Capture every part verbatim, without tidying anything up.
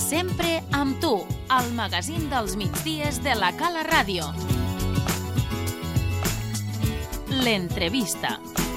Sempre amb tu, al magazín dels migdies de la Cala Ràdio. L'entrevista.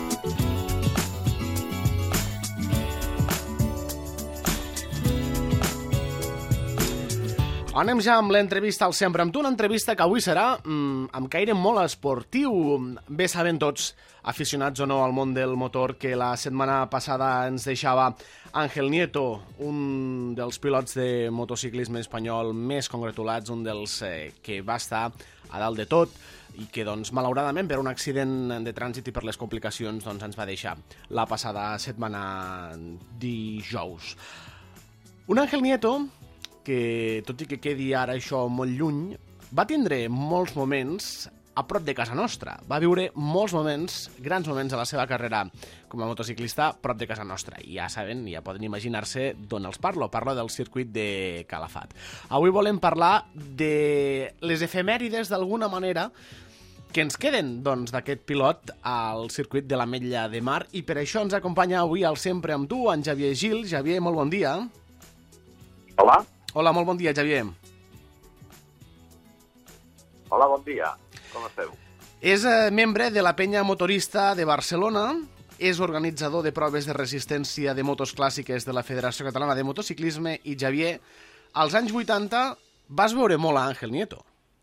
Anem ja amb l'entrevista al Sempre amb tu, una entrevista que avui serà mmm, amb caire molt esportiu. Bé saben tots, aficionats o no al món del motor, que la setmana passada ens deixava Ángel Nieto, un dels pilots de motociclisme espanyol més congratulats, un dels eh, que va estar a dalt de tot i que, doncs, malauradament, per un accident de trànsit i per les complicacions, doncs, ens va deixar la passada setmana dijous. Un Ángel Nieto que, tot i que quedi ara això molt lluny, va tindre molts moments a prop de casa nostra. Va viure molts moments, grans moments de la seva carrera com a motociclista a prop de casa nostra. I ja saben, ja poden imaginar-se d'on els parlo. Parlo del circuit de Calafat. Avui volem parlar de les efemèrides, d'alguna manera, que ens queden, doncs, d'aquest pilot al circuit de l'Ametlla de Mar. I per això ens acompanya avui al Sempre amb tu, en Xavier Gil. Xavier, molt bon dia. Hola. Hola, molt bon dia, Xavier. Hola, bon dia. Com esteu? És eh, membre de la Penya Motorista de Barcelona, és organitzador de proves de resistència de motos clàssiques de la Federació Catalana de Motociclisme i, Xavier, als anys vuitanta vas veure molt a Ángel Nieto.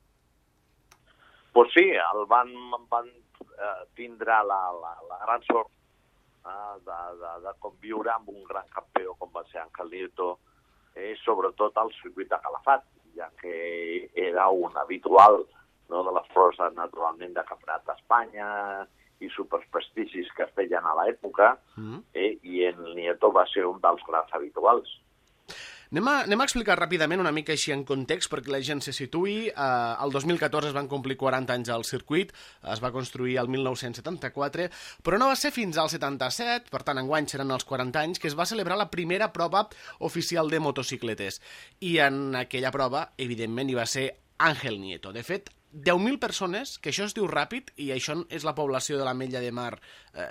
Pues sí, el van, van eh, tindre la, la, la gran sort eh, de, de, de conviure amb un gran campió com va ser Ángel Nieto, eh, sobretot al circuit de Calafat, ja que era un habitual, no, de les proves naturalment de Campionat d'Espanya i superprestigis que es feien a l'època, mm. eh, i en Nieto va ser un dels grans habituals. Anem a, anem a explicar ràpidament una mica així en context perquè la gent se situï. Eh, el dos mil catorze es van complir quaranta anys al circuit, es va construir el mil nou-cents setanta-quatre, però no va ser fins al setanta-set, per tant enguany seran els quaranta anys, que es va celebrar la primera prova oficial de motocicletes. I en aquella prova, evidentment, hi va ser Ángel Nieto. De fet, deu mil persones, que això es diu ràpid, i això és la població de l'Ametlla de Mar, eh,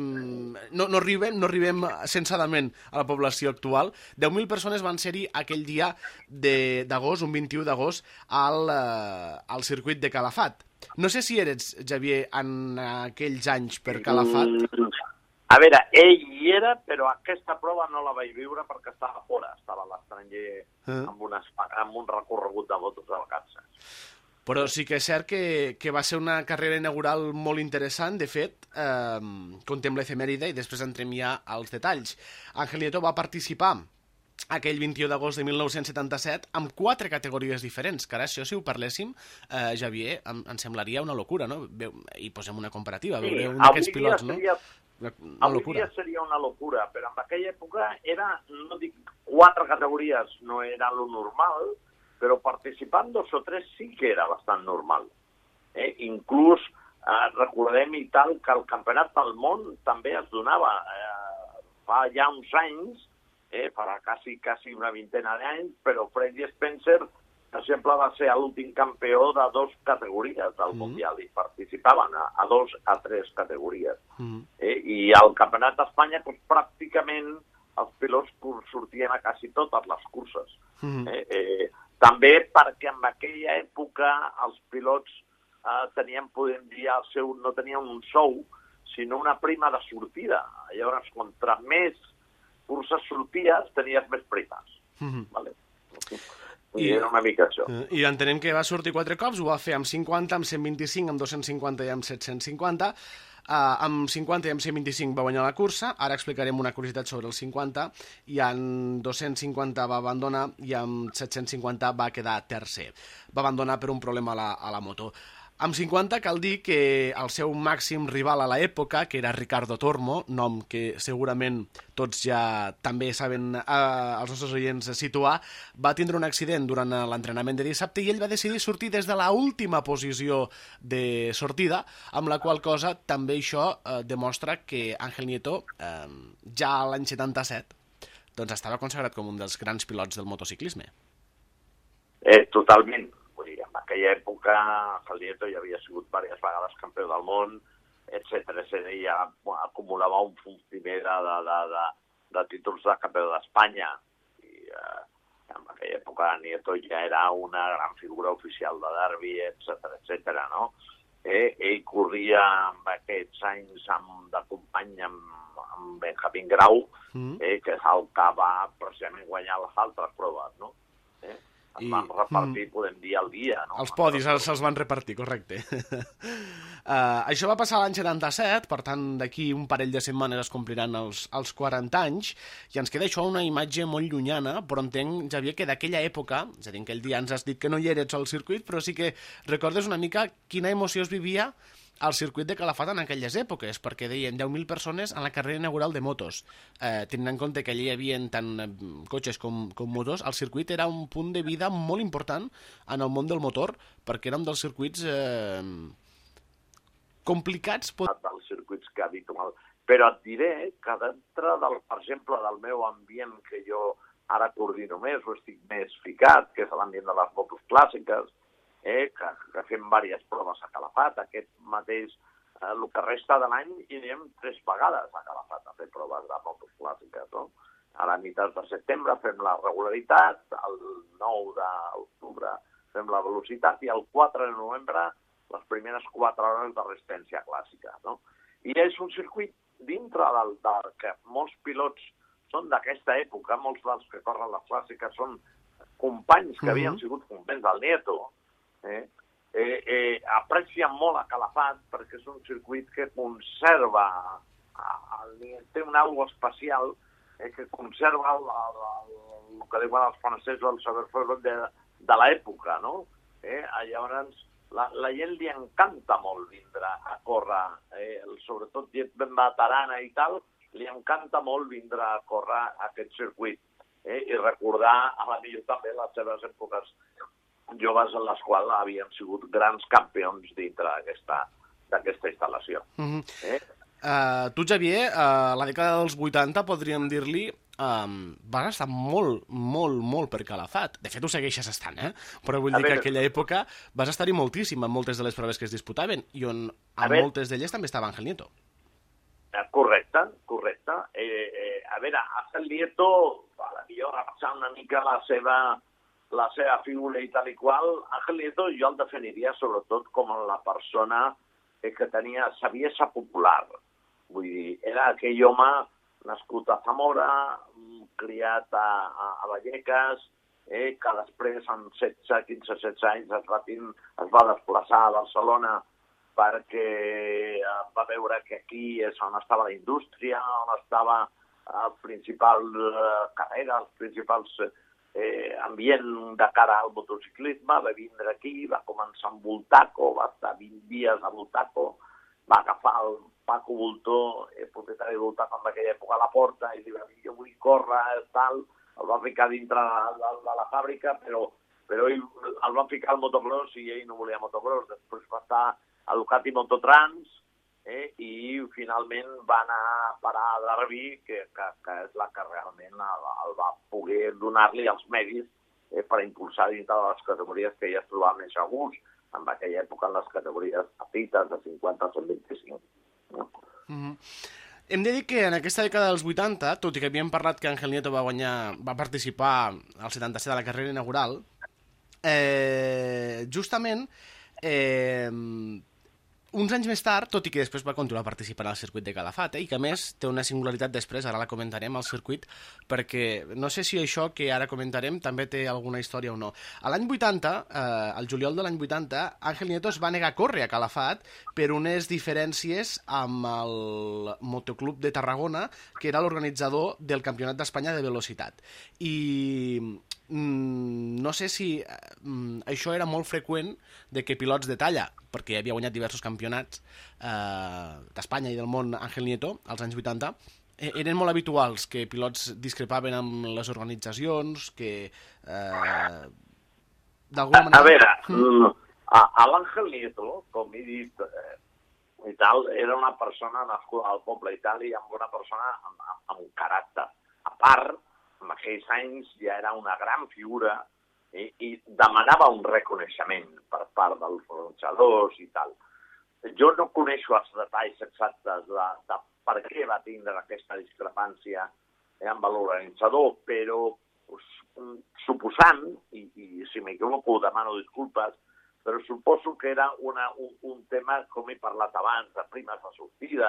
no, no, arribem, no arribem censadament a la població actual. deu mil persones van ser-hi aquell dia d'agost, un vint-i-u d'agost, al, eh, al circuit de Calafat. No sé si eres, Xavier, en aquells anys per Calafat. A veure, ell hi era, però aquesta prova no la vaig viure perquè estava fora, estava a l'estranger eh? amb, unes, amb un recorregut de motos de vacances. Però sí que és cert que, que va ser una carrera inaugural molt interessant. De fet, eh, contem l'efemèride i després entrem ja als detalls. Ángel Nieto va participar aquell vint-i-u d'agost de mil nou-cents setanta-set amb quatre categories diferents, que ara això, si ho parléssim, eh, Xavier, em, em semblaria una locura, no? I posem una comparativa, sí, veure un d'aquests pilots, seria, no? Una, una avui locura. dia seria una locura, però en aquella època era, no dic, quatre categories no era lo normal, però participant dos o tres sí que era bastant normal. Eh? Inclús eh, recordem i tal que el Campionat del Món també es donava eh, fa ja uns anys, eh, farà quasi, quasi una vintena d'anys, però Freddy Spencer, per exemple, va ser l'últim campió de dos categories del mm. Mundial i participaven a, a dos a tres categories. Mm. Eh? I al Campionat d'Espanya doncs, pràcticament els pilots sortien a quasi totes les curses. Mm. Eh, eh, També perquè en aquella època els pilots eh, tenien, podem dir, el seu, no tenien un sou, sinó una prima de sortida. Llavors, contra més curses sorties, tenies més primes. Mm-hmm. Vale? I, I era una mica això. I entenem que va sortir quatre cops, ho va fer amb cinquanta, amb cent vint-i-cinc, amb dos-cents cinquanta i amb set-cents cinquanta. Uh, amb cinquanta i amb cent vint-i-cinc va guanyar la cursa. Ara explicarem una curiositat sobre el cinquanta, i amb dos-cents cinquanta va abandonar i amb set-cents cinquanta va quedar tercer. Va abandonar per un problema a la, a la moto. Amb cinquanta cal dir que el seu màxim rival a l'època, que era Ricardo Tormo, nom que segurament tots ja també saben eh, els nostres oients situar, va tindre un accident durant l'entrenament de dissabte i ell va decidir sortir des de l'última posició de sortida, amb la qual cosa també això eh, demostra que Ángel Nieto, eh, ja l'any setanta-set, doncs estava consagrat com un dels grans pilots del motociclisme. Eh, totalment. En aquella època, el Nieto ja havia sigut diverses vegades campió del món, etcètera, etcètera, i ja acumulava un punt primer de, de, de, de títols de campió d'Espanya. I, eh, En aquella època Nieto ja era una gran figura oficial de Derby, etcètera, etcètera, no? Eh, ell corria amb aquests anys amb, de company amb, amb Benjamín Grau, mm. eh, que és el que va precisament guanyar les altres proves, no? Eh? Es van repartir, mm. podem dir, al dia, no? Els podis se'ls van repartir, correcte. uh, això va passar l'any setanta-set, per tant, d'aquí un parell de setmanes es compliran els, els quaranta anys, i ens queda això una imatge molt llunyana, però entenc, Xavier, que d'aquella època, és a dir, aquell dia ens has dit que no hi eres al circuit, però sí que recordes una mica quina emoció es vivia al circuit de Calafat en aquelles èpoques, perquè deien deu mil persones en la carrera inaugural de motos. Eh, tenint en compte que allí hi havia tant eh, cotxes com, com motos, el circuit era un punt de vida molt important en el món del motor, perquè era un dels circuits eh, complicats. Pot... dels circuits que habitual. Però et diré que dintre, del, per exemple, del meu ambient, que jo ara coordino més o estic més ficat, que és l'ambient de les motos clàssiques, Eh, que, que fem diverses proves a Calafat. Aquest mateix, eh, el que resta de l'any, hi anem tres vegades a Calafat a fer proves de motos clàssiques, no? A la meitat de setembre fem la regularitat, el nou d'octubre fem la velocitat i el quatre de novembre les primeres quatre hores de resistència clàssica, no? I és un circuit dintre del, del que molts pilots són d'aquesta època, molts dels que corren les clàssiques són companys que havien sigut companys del Nieto, Eh, eh, eh, aprecien molt a Calafat perquè és un circuit que conserva, el, té un algo especial, eh, que conserva el, el, el, el que diuen els francesos, el saber-faire de, de l'època, no? Eh, llavors, la, la gent li encanta molt vindre a córrer, eh, sobretot gent ben veterana i tal, li encanta molt vindre a córrer a aquest circuit, eh, i recordar a la millor també les seves èpoques joves en les quals havien sigut grans campions dintre d'aquesta instal·lació. Mm-hmm. eh? uh, tu, Xavier, a uh, la dècada dels vuitanta, podríem dir-li, um, vas estar molt, molt, molt per Calafat. De fet, ho segueixes estant, eh? Però vull dir que en aquella època vas estar-hi moltíssim en moltes de les proves que es disputaven, i on en moltes d'elles també estava Ángel Nieto. Correcte, correcte. Eh, eh, a veure, Ángel Nieto, a la millor repassar una mica la seva la seva figura i tal i qual, Ángel Nieto jo el definiria sobretot com la persona que tenia saviesa popular. Vull dir, era aquell home nascut a Zamora, criat a, a, a Vallecas, eh, que després, amb setze, quinze, setze anys, es va, es va desplaçar a Barcelona perquè va veure que aquí és on estava la indústria, on estava el principal eh, carrera, els principals Eh, ambient de cara al motociclisme, va vindre aquí, va començar amb Voltaco, va estar vint dies a Voltaco, va agafar el Paco Voltó, eh, propietari de Voltaco en aquella època, a la porta, i li va dir, jo vull córrer, tal, el va ficar dintre de, de, de la fàbrica, però, però ell el va ficar al motocross i ell no volia motocross. Després va estar a Ducati Mototrans, Eh, i finalment va anar a parar a Derby, que, que, que és la que realment el, el va poder donar-li els medis eh, per impulsar dintre de les categories que ja es trobava més a gust, en aquella època en les categories petites de cinquanta a cent vint-i-cinc. No? Mm-hmm. Hem de dir que en aquesta dècada dels vuitanta, tot i que havíem parlat que Ángel Nieto va guanyar, va participar al setanta-set a la carrera inaugural, eh, justament eh, uns anys més tard, tot i que després va continuar participant al circuit de Calafat, eh, i que a més té una singularitat després, ara la comentarem, al circuit, perquè no sé si això que ara comentarem també té alguna història o no. A l'any vuitanta, eh, al juliol de l'any vuitanta, Ángel Nieto es va negar a córrer a Calafat per unes diferències amb el Motoclub de Tarragona, que era l'organitzador del Campionat d'Espanya de Velocitat. I mm, no sé si mm, això era molt freqüent de que pilots de talla, perquè havia guanyat diversos campionats eh, d'Espanya i del món Ángel Nieto als anys vuitanta, eh, eren molt habituals que pilots discrepaven amb les organitzacions, que eh, d'alguna manera... A veure, mm. a, a l'Ángel Nieto, com he dit, eh, i tal, era una persona nascuda al poble i tal, i amb una persona amb, amb, amb un caràcter. A part, en aquells anys ja era una gran figura i, i demanava un reconeixement per part dels organitzadors i tal. Jo no coneixo els detalls exactes de, de per què va tindre aquesta discrepància eh, amb l'organitzador, però pues, suposant, i, i si m'equivoco demano disculpes, però suposo que era una, un, un tema, com he parlat abans, de primes de sortida,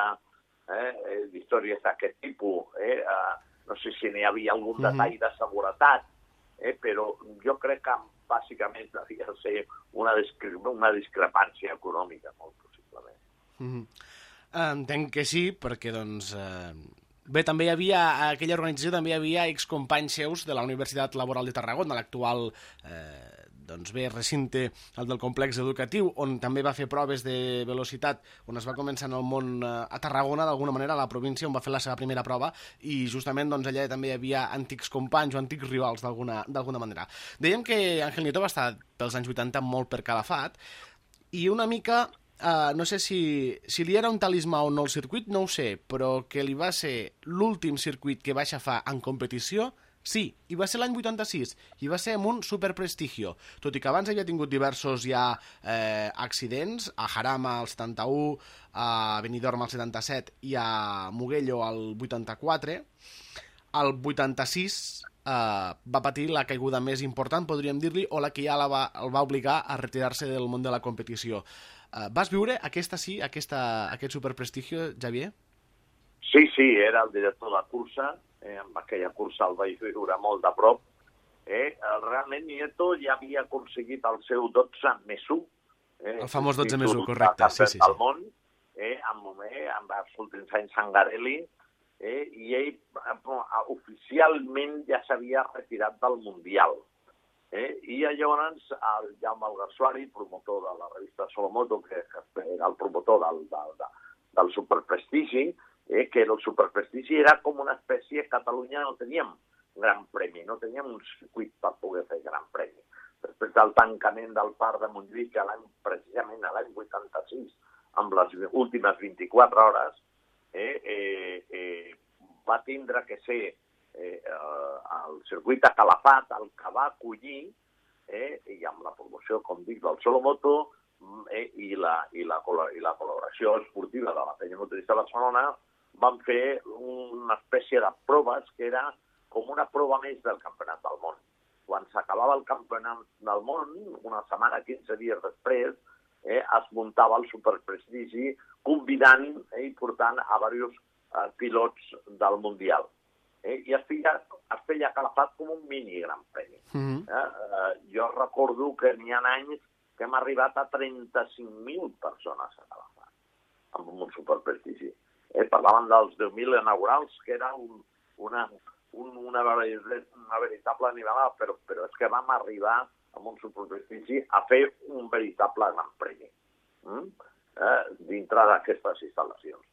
eh, d'històries d'aquest tipus, eh, eh, no sé si n'hi havia algun mm-hmm. detall de seguretat, eh, però jo crec que bàsicament devia ser una, discre una discrepància econòmica, molt possiblement. Mm-hmm. Entenc que sí, perquè doncs... Eh... Bé, també hi havia, a aquella organització també hi havia excompanys seus de la Universitat Laboral de Tarragona, l'actual eh, doncs bé, recinte, el del complex educatiu, on també va fer proves de velocitat, on es va començar en el món eh, a Tarragona, d'alguna manera, a la província, on va fer la seva primera prova, i justament doncs, allà també hi havia antics companys o antics rivals, d'alguna manera. Dèiem que Ángel Nieto va estar pels anys vuitanta molt per Calafat, i una mica... Uh, no sé si, si li era un talismà o no el circuit, no ho sé, però que li va ser l'últim circuit que va aixafar en competició, sí, i va ser l'any vuitanta-sis, i va ser amb un superprestigio, tot i que abans havia tingut diversos ja eh, accidents, a Jarama al setanta-u, a Benidorm al setanta-set i a Mugello al vuitanta-quatre, al vuitanta-sis eh, va patir la caiguda més important, podríem dir-li, o la que ja la va, el va obligar a retirar-se del món de la competició. Uh, vas viure aquesta sí, aquesta, aquest superprestigio, Xavier? Sí, sí, era el director de la cursa, eh, amb aquella cursa el vaig viure molt de prop. Eh, realment Nieto ja havia aconseguit el seu dotze més u. Eh, el famós dotze més u, correcte, sí, sí. Del món, eh, amb, eh, amb els últims anys Sangarelli, eh, i ell eh, oficialment ja s'havia retirat del Mundial. Eh? I llavors el Jaume Alguersuari, promotor de la revista Solomoto, que, que era el promotor del, del, del superprestigi, eh? que el superprestigi era com una espècie, a Catalunya no teníem gran premi, no teníem un circuit per poder fer gran premi. Després del tancament del parc de Montjuïc, precisament l'any vuitanta-sis, amb les últimes vint-i-quatre hores, eh? Eh, eh, va tindre que ser Eh, eh, el circuit de Calafat, el que va acollir, eh, i amb la promoció, com dic, del Solomoto, eh, i, la, i, la, i la col·laboració esportiva de la Penya Motorista de Barcelona, van fer una espècie de proves que era com una prova més del Campionat del Món. Quan s'acabava el Campionat del Món, una setmana, quinze dies després, eh, es muntava el superprestigi, convidant eh, i portant a diversos eh, pilots del Mundial. Eh, i es feia, es feia Calafat com un mini gran premi. Mm-hmm. eh, eh, jo recordo que n'hi ha anys que hem arribat a trenta-cinc mil persones a Calafat, amb un superprestigi. Eh, parlaven dels deu mil inaugurals, que era un, una, un, una, una veritable animalada, però, però és que vam arribar amb un superprestigi a fer un veritable gran premi mm? eh, dintre d'aquestes instal·lacions.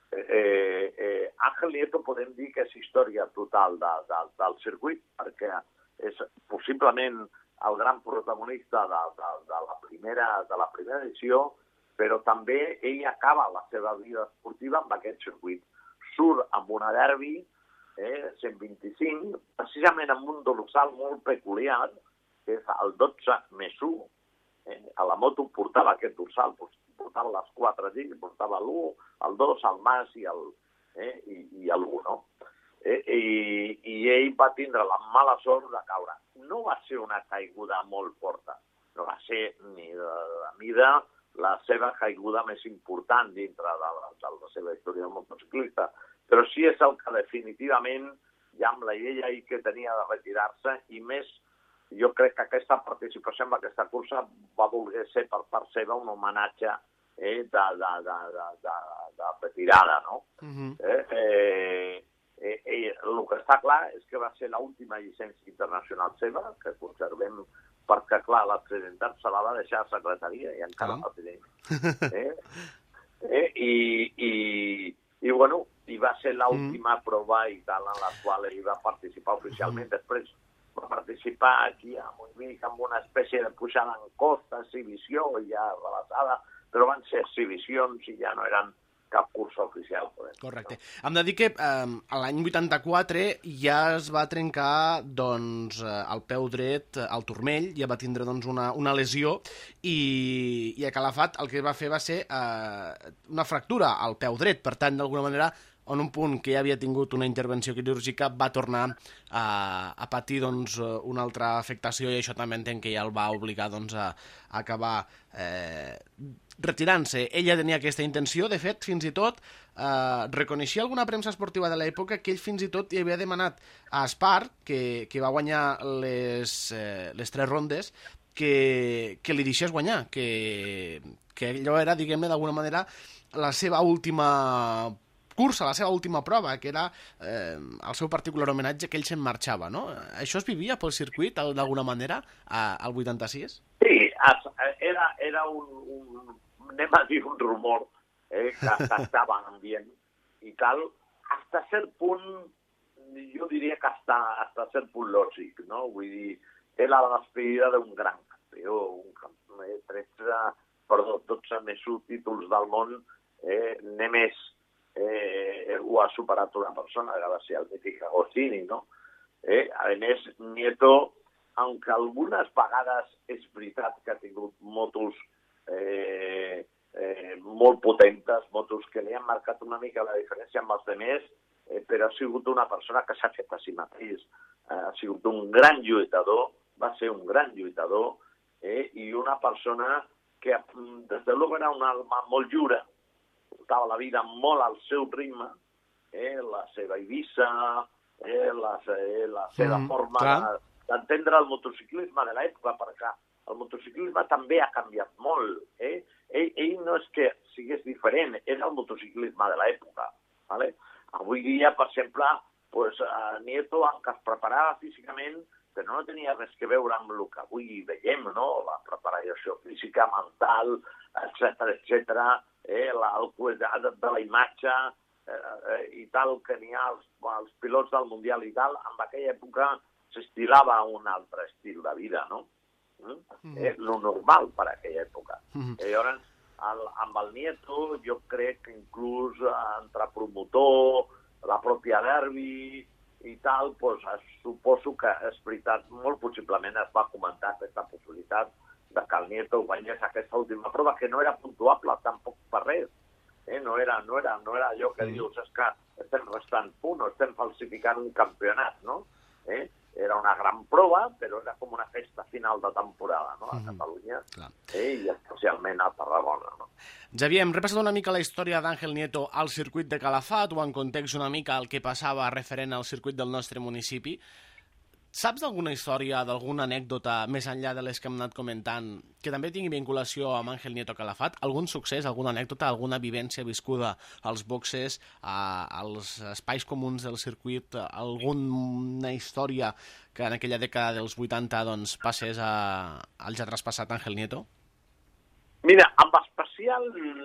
Eh, eh, Ángel Nieto podem dir que és història total de, de, del circuit, perquè és possiblement el gran protagonista de, de, de, la primera, de la primera edició, però també ell acaba la seva vida esportiva amb aquest circuit. Surt amb una derbi, eh, cent vint-i-cinc, precisament amb un dorsal molt peculiar, que és el dotze més u. Eh, a la moto portava aquest dorsal, portava les quatre G, portava l'u, el dos, el mas i el eh, i, i l'u, no? Eh, i, I ell va tindre la mala sort de caure. No va ser una caiguda molt forta, no va ser ni de, de mida la seva caiguda més important dintre de la, de la seva història de motociclista, però sí és el que definitivament, ja amb la idea que tenia de retirar-se, i més, jo crec que aquesta participació en aquesta cursa va voler ser per part seva un homenatge eh, de, de, de, de, de, de retirada, no? Uh-huh. eh, eh, eh, eh, el que està clar és que va ser l'última llicència internacional seva, que conservem perquè, clar, l'accidentat se la va deixar a secretaria i encara uh-huh. la tenim. Eh? Eh? I, i, i, bueno, i va ser l'última uh-huh. prova i tal en la qual ell va participar oficialment. Uh-huh. Després va participar aquí a Montjuïc amb una espècie de pujada en costa, exhibició ja relatada, però van ser exhibicions i ja no eren cap cursa oficial. Correcte. Hem de dir que eh, l'any vuitanta-quatre ja es va trencar doncs, el peu dret al turmell, ja va tindre doncs, una, una lesió i, i a Calafat el que va fer va ser eh, una fractura al peu dret, per tant, d'alguna manera, en un punt que ja havia tingut una intervenció quirúrgica va tornar a, a patir doncs, una altra afectació i això també entenc que ja el va obligar doncs, a, a acabar eh, retirant-se. Ella tenia aquesta intenció, de fet, fins i tot eh, reconeixia alguna premsa esportiva de l'època que ell fins i tot hi havia demanat a Espart, que, que va guanyar les, eh, les tres rondes, que, que li deixés guanyar, que, que allò era, diguem-ne, d'alguna manera, la seva última cursa, la seva última prova, que era eh, el seu particular homenatge que ell se'n marxava, no? Això es vivia pel circuit, d'alguna manera, a, al vuitanta-sis? Sí, era, era un, un, anem a dir, un rumor eh, que, que estava en ambient i tal, hasta cert punt, jo diria que hasta, hasta cert punt lògic, no? Vull dir, era la despedida d'un gran campió, un campió, eh, tretze, perdó, dotze més títols del món, eh, només eh, ho ha superat una persona, que va ser el mític Agostini, no? Eh, a més, Nieto, aunque algunes vegades és veritat que ha tingut motos eh, eh, molt potentes, motos que li han marcat una mica la diferència amb els demés, eh, però ha sigut una persona que s'ha fet a si mateix, eh, ha sigut un gran lluitador, va ser un gran lluitador, eh, i una persona que des de luego era un alma molt lliure, portava la vida molt al seu ritme, eh, la seva Eivissa, eh, la, eh, la seva mm, forma de, d'entendre el motociclisme de l'època, perquè el motociclisme també ha canviat molt. Eh? Ell, ell no és que sigués diferent, era el motociclisme de l'època. ¿Vale? Avui dia, per exemple, pues, Nieto, que es preparava físicament, però no tenia res que veure amb el que avui veiem, no? La preparació física, mental, etcètera, etcètera, eh? la, el cuidat de la imatge eh, i tal, que n'hi ha els, els pilots del Mundial i tal, en aquella època s'estilava un altre estil de vida, no? Mm? Mm. Eh, lo normal per a aquella època. Mm. I llavors, el, amb el Nieto, jo crec que inclús entre promotor, la pròpia Derbi i tal, doncs, suposo que és veritat, molt possiblement es va comentar aquesta possibilitat de que el Nieto guanyés aquesta última prova, que no era puntuable tampoc per res. Eh? No, era, no, era, no era allò que mm. dius, és que estem restant punt, estem falsificant un campionat, no? Eh? Era una gran prova, però era com una festa final de temporada, no? A Catalunya, mm. eh? I especialment a Tarragona, no? Xavier, hem repassat una mica la història d'Àngel Nieto al circuit de Calafat o en context una mica el que passava referent al circuit del nostre municipi. Saps d'alguna història, d'alguna anècdota, més enllà de les que hem anat comentant, que també tingui vinculació amb Àngel Nieto Calafat? Algun succés, alguna anècdota, alguna vivència viscuda als boxes, a, als espais comuns del circuit, alguna història que en aquella dècada dels vuitanta doncs, passés a, al ja traspassat Àngel Nieto? Mira, amb especial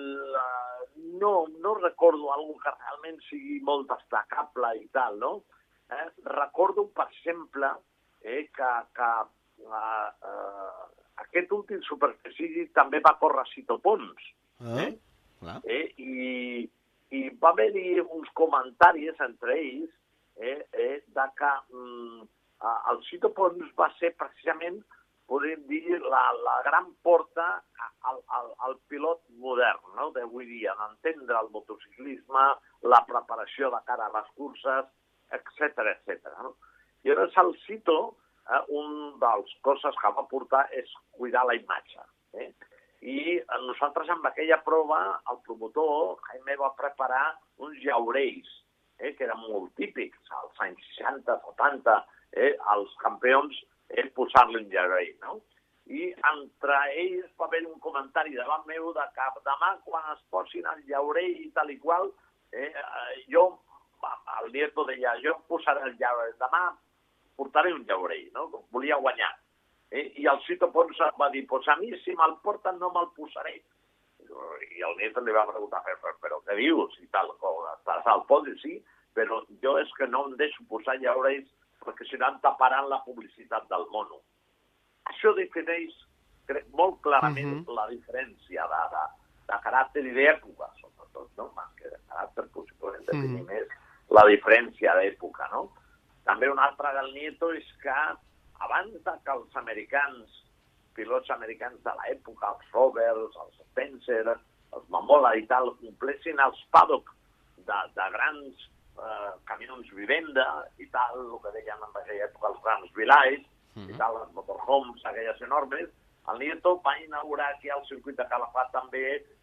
no, no recordo alguna que realment sigui molt destacable i tal, no? Eh, recordo, per exemple, eh, que, que uh, uh, aquest últim superfície també va córrer Cito Pons. Eh? Ah, eh, i, I va haver-hi uns comentaris entre ells eh, eh, de que um, el Cito Pons va ser precisament, podem dir, la, la gran porta al, al, al pilot modern, no? D'avui dia, d'entendre el motociclisme, la preparació de cara a les curses, etcètera, etcètera. No? I llavors el Cito, eh, un dels coses que va portar és cuidar la imatge. Eh? I nosaltres amb aquella prova, el promotor, Jaime, va preparar uns llaurells, eh, que eren molt típics, als anys seixanta, setanta, eh, els campions eh, posar-li un llaurell, no? I entre ells va haver un comentari davant meu de que demà, quan es posin el llaurell i tal i qual, eh, jo el Nieto deia, jo posaré el llaurell, demà portaré un llaurell, no? Volia guanyar. Eh? I el Cito Pons va dir, pues a mi si me'l porten no me'l posaré. I el Nieto li va preguntar, però, però què dius? I tal, estàs al podi, sí, però jo és que no em deixo posar llaurells perquè si no em taparan la publicitat del mono. Això defineix crec, molt clarament uh-huh. la diferència de, de, de caràcter i d'època, sobretot, no? Més que de caràcter, possiblement definir uh-huh. més la diferència d'època, no? També un altre del Nieto és que abans que els americans, pilots americans de l'època, els Roberts, els Spencer, els Mamola i tal, complessin els paddock de, de grans eh, camions vivenda i tal, el que deien en aquella època els grans vilaix, mm-hmm. i tal, les motorhomes, aquelles enormes. El Nieto va inaugurar aquí al circuit de Calafat també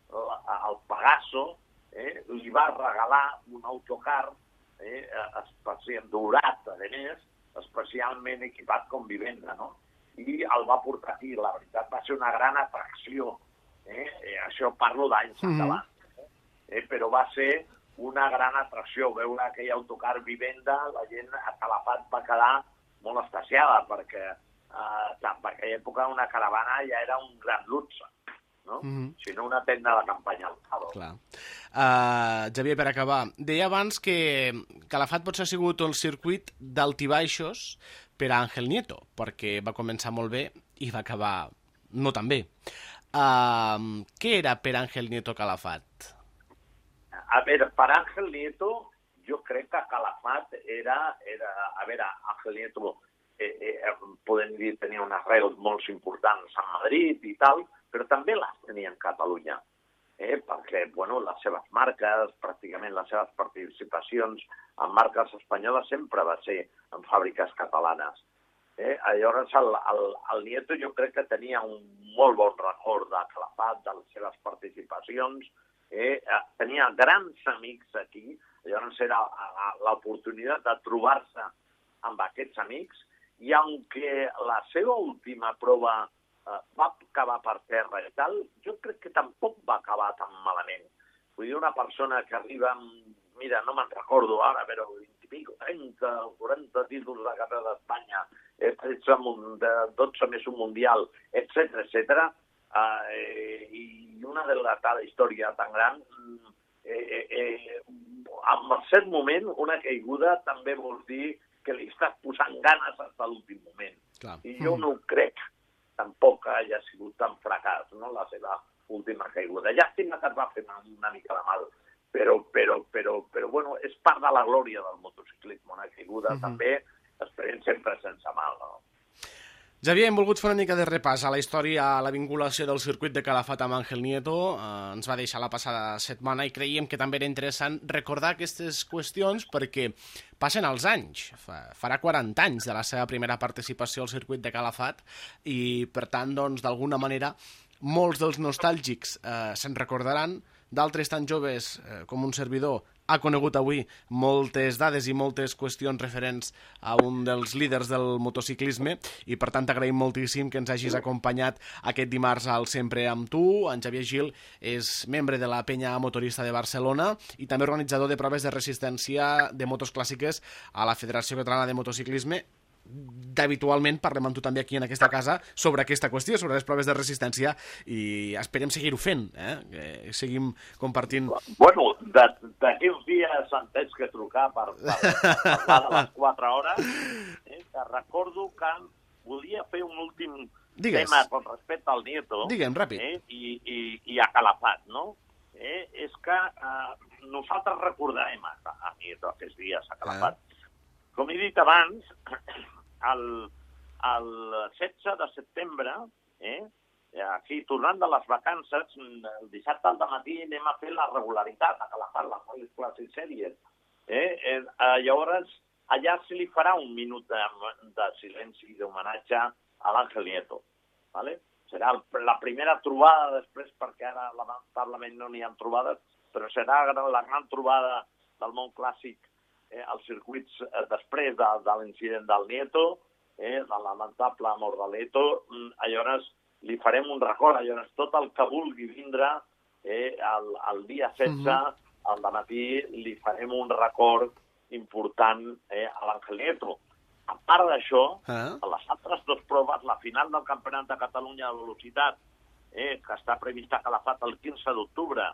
el Pegaso, eh, li va regalar un autocar eh, especial, dorat, a més, especialment equipat com vivenda, no? I el va portar aquí. La veritat va ser una gran atracció. Eh? Eh, això parlo d'anys mm-hmm. endavant. Eh? Però va ser una gran atracció. Veure aquell autocar vivenda, la gent a Calafat va quedar molt estasiada, perquè eh, en aquella època una caravana ja era un gran luxe. No? Mm-hmm. Si no, una tenda de campanya al Cabo. Clar. Uh, Xavier, per acabar, deia abans que Calafat potser ha sigut un circuit d'altibaixos per a Ángel Nieto, perquè va començar molt bé i va acabar no tan bé. Uh, què era per Ángel Nieto Calafat? A veure, per Ángel Nieto, jo crec que Calafat era... era a veure, Ángel Nieto, eh, eh, podem dir, tenia unes arrels molt importants a Madrid i tal, però també les tenia en Catalunya, eh? perquè bueno, les seves marques, pràcticament les seves participacions en marques espanyoles sempre va ser en fàbriques catalanes. Eh? Llavors, el, el, el Nieto jo crec que tenia un molt bon record de Calafat, de les seves participacions, eh? Tenia grans amics aquí, llavors era l'oportunitat de trobar-se amb aquests amics, i aunque la seva última prova Uh, va acabar per terra i tal, jo crec que tampoc va acabar tan malament. Vull dir, una persona que arriba amb, mira, no me'n recordo ara, però vint i pico, trenta o quaranta títols de carrera d'Espanya, eh, tretze, dotze més un mundial, etcètera, etcètera, uh, eh, i una de la tal història tan gran, eh, eh, eh, en cert moment, una caiguda també vol dir que li estàs posant ganes fins a l'últim moment. Clar. I jo no ho crec. Tampoc hagi sigut tan fracàs, no?, la seva última caiguda. Llàstima que es va fer una mica de mal, però, però, però, però bueno, és part de la glòria del motociclisme, una caiguda uh-huh. també, esperem sempre sense mal, no? Xavier, hem volgut fer una mica de repàs a la història, a la vinculació del circuit de Calafat amb Ángel Nieto. Eh, ens va deixar la passada setmana i creiem que també era interessant recordar aquestes qüestions perquè passen els anys. Fa, farà quaranta anys de la seva primera participació al circuit de Calafat i, per tant, doncs, d'alguna manera, molts dels nostàlgics eh, se'n recordaran, d'altres tan joves eh, com un servidor ha conegut avui moltes dades i moltes qüestions referents a un dels líders del motociclisme i, per tant, t'agraïm moltíssim que ens hagis acompanyat aquest dimarts al Sempre amb tu. En Xavier Gil és membre de la Penya Motorista de Barcelona i també organitzador de proves de resistència de motos clàssiques a la Federació Catalana de Motociclisme. Habitualment parlem amb tu també aquí en aquesta casa sobre aquesta qüestió, sobre les proves de resistència, i esperem seguir-ho fent, eh? Que seguim compartint... Bueno, d'aquí uns dies em tens que trucar per, per, per parlar de les quatre hores, eh? Que recordo que volia fer un últim Digues. tema con respecte al Nieto. Digue'm, ràpid. Eh? I, i, i a Calafat, no? Eh? És que eh, nosaltres recordarem a, a Nieto aquests dies a Calafat. Ah. Com he dit abans, el, el setze de setembre, eh, aquí tornant de les vacances, el dissabte al matí anem a fer la regularitat a Calafat, les classes sèries. Eh? Eh, llavors, allà se li farà un minut de, de silenci i d'homenatge a l'Ángel Nieto. ¿Vale? Serà el, la primera trobada després, perquè ara lamentablement no n'hi ha trobades, però serà la gran trobada del món clàssic Eh, als circuits eh, després de, de l'incident del Nieto, eh, de la lamentable mort de l'Eto. Llavors li farem un record, llavors tot el que vulgui vindre eh, el, el dia setze, uh-huh. al dematí, li farem un record important eh, a l'Ángel Nieto. A part d'això, uh-huh. a les altres dues proves, la final del Campionat de Catalunya de Velocitat, eh, que està prevista a Calafat el quinze d'octubre,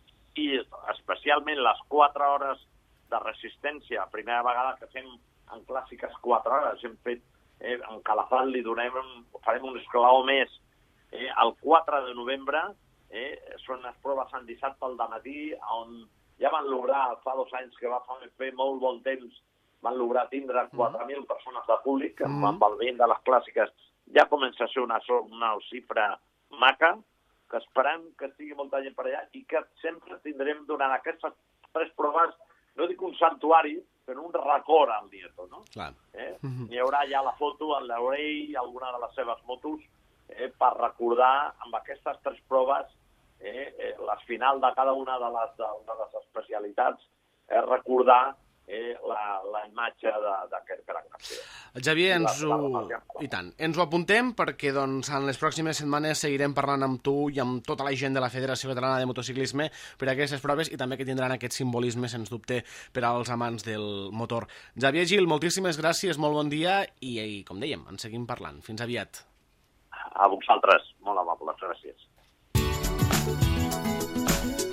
i especialment les quatre hores de resistència, la primera vegada que fem en clàssiques quatre hores, hem fet, eh, en Calafat li donem, farem un escaló més, eh, el quatre de novembre, eh, són les proves en dissabte al dematí, on ja van lograr, fa dos anys que va fer molt bon temps, van lograr tindre quatre mil persones de públic, que mm. amb el vent de les clàssiques ja comença a ser una, una xifra maca, que esperem que estigui molta gent per allà i que sempre tindrem durant aquestes tres proves no dic un santuari, però un record al Nieto, no? Clar. Eh? Mm-hmm. Hi haurà ja la foto al Laurell, alguna de les seves motos, eh, per recordar amb aquestes tres proves eh, eh, les final de cada una de les, de, de les especialitats, eh, recordar eh, la, la imatge d'aquest gran campió. Javier, ens La- ho... la- la- I tant. Ens ho apuntem perquè doncs, en les pròximes setmanes seguirem parlant amb tu i amb tota la gent de la Federació Catalana de Motociclisme per a aquestes proves i també que tindran aquest simbolisme, sens dubte, per als amants del motor. Javier Gil, moltíssimes gràcies, molt bon dia i, i com dèiem, en seguim parlant. Fins aviat. A vosaltres, molt amables, gràcies.